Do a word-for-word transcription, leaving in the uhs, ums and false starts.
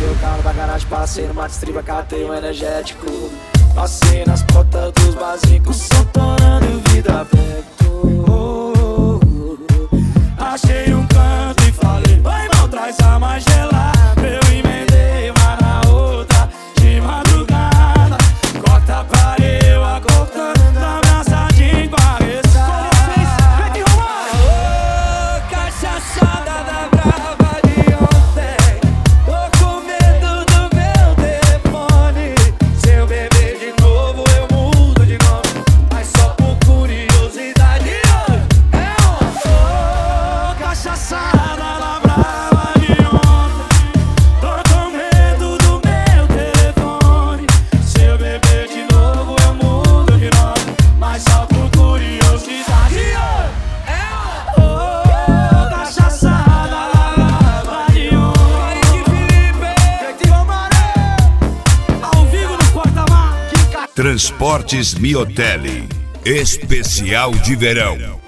Peguei o carro da garagem, passei no Max Triba, catei um energético. Passei nas portas dos barzinhos, som torando vida perto. Oh, oh, oh. Achei um canto e falei, vai mal, traz a mais gelada. Eu emendei uma na outra, de madrugada. Corta pra eu, a cortando, abraçadinho com a ressaca. Ô, cachaçada da brava de ontem. Tô com medo do meu telefone. Se eu beber de novo, eu mudo de nome. Mas só por curiosidade. É ô, cachaçada da brava de ontem. Tô com medo do meu telefone. Se eu beber de novo, eu mudo de nome. Mas só por curiosidade. É ô, cachaçada da brava de ontem. Henrique Felipe, Jeito Maré, ao vivo no Porta-Mar. Transportes Miotelli, especial de verão.